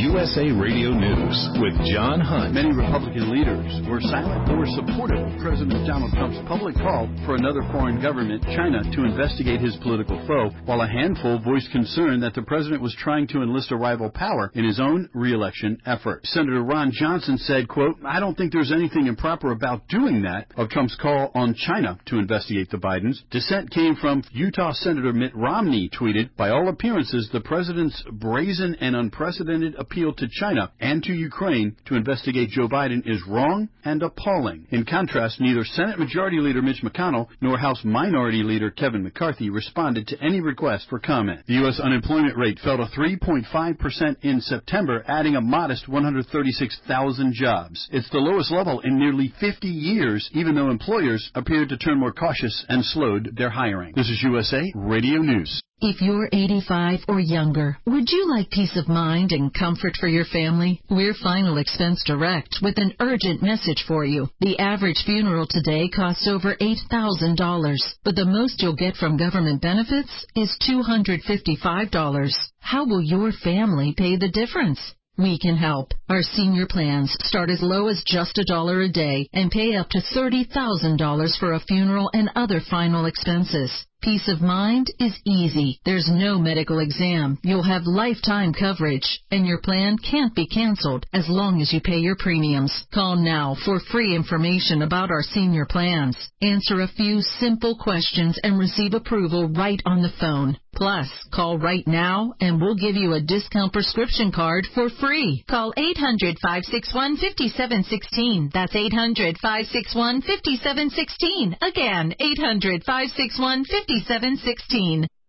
USA Radio News with John Hunt. Many Republican leaders were silent or supportive of President Donald Trump's public call for another foreign government, China, to investigate his political foe, while a handful voiced concern that the president was trying to enlist a rival power in his own re-election effort. Senator Ron Johnson said, quote, "I don't think there's anything improper about doing that," of Trump's call on China to investigate the Bidens. Dissent came from Utah Senator Mitt Romney, tweeted, "By all appearances, the president's brazen and unprecedented appeal to China and to Ukraine to investigate Joe Biden is wrong and appalling." In contrast, neither Senate Majority Leader Mitch McConnell nor House Minority Leader Kevin McCarthy responded to any request for comment. The U.S. unemployment rate fell to 3.5% in September, adding a modest 136,000 jobs. It's the lowest level in nearly 50 years, even though employers appeared to turn more cautious and slowed their hiring. This is USA Radio News. If you're 85 or younger, would you like peace of mind and comfort for your family? We're Final Expense Direct with an urgent message for you. The average funeral today costs over $8,000, but the most you'll get from government benefits is $255. How will your family pay the difference? We can help. Our senior plans start as low as just $1 a day and pay up to $30,000 for a funeral and other final expenses. Peace of mind is easy. There's no medical exam. You'll have lifetime coverage, and your plan can't be canceled as long as you pay your premiums. Call now for free information about our senior plans. Answer a few simple questions and receive approval right on the phone. Plus, call right now and we'll give you a discount prescription card for free. Call 800-561-5716. That's 800-561-5716. Again, 800-561-5716.